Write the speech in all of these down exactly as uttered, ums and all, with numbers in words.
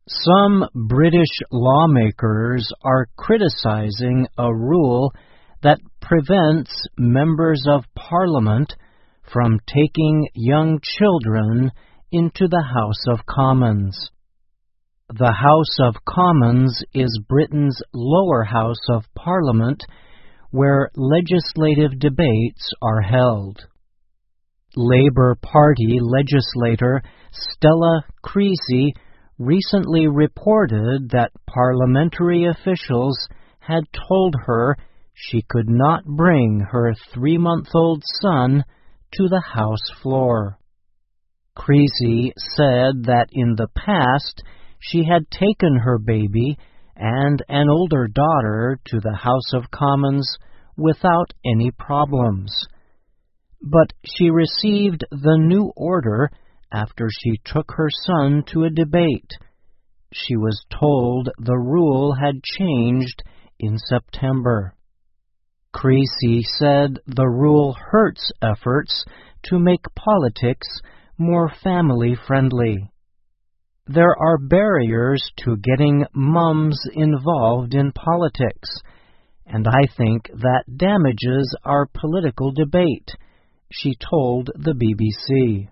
Some British lawmakers are criticizing a rule that prevents members of Parliament from taking young children into the House of Commons. The House of Commons is Britain's lower house of Parliament, where legislative debates are held. Labour Party legislator Stella Creasy recently reported that parliamentary officials had told her she could not bring her three-month-old son to the House floor. Creasy said that in the past she had taken her baby and an older daughter to the House of Commons without any problems. But she received the new order after she took her son to a debate. She was told the rule had changed in September. Creasy said the rule hurts efforts to make politics more family-friendly. There are barriers to getting mums involved in politics, and I think that damages our political debate, she told the B B C.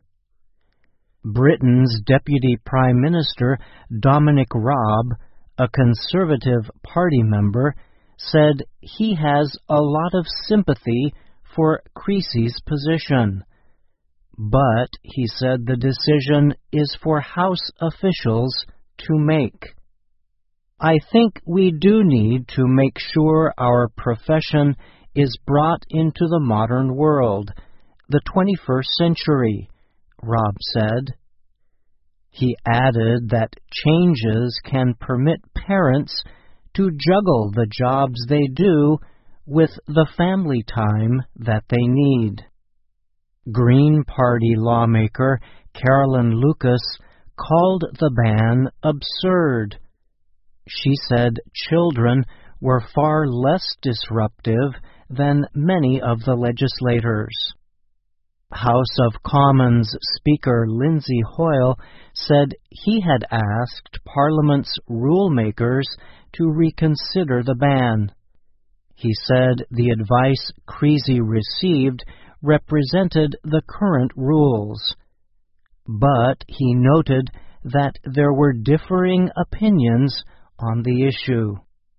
Britain's Deputy Prime Minister Dominic Raab, a Conservative Party member, said he has a lot of sympathy for Creasy's position. But he said the decision is for House officials to make. I think we do need to make sure our profession is brought into the modern world, the twenty-first century, Raab said. He added that changes can permit parents to juggle the jobs they do with the family time that they need. Green Party lawmaker Carolyn Lucas called the ban absurd. She said children were far less disruptive than many of the legislators. House of Commons Speaker Lindsay Hoyle said he had asked Parliament's rulemakers to reconsider the ban. He said the advice Creasy received represented the current rules, but he noted that there were differing opinions on the issue.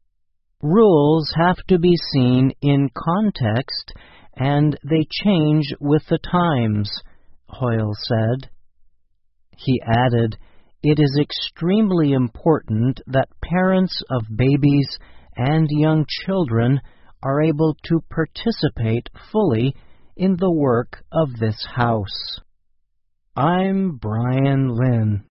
Rules have to be seen in context, and they change with the times, Hoyle said. He added, it is extremely important that parents of babies and young children are able to participate fully in the work of this House. I'm Brian Lynn.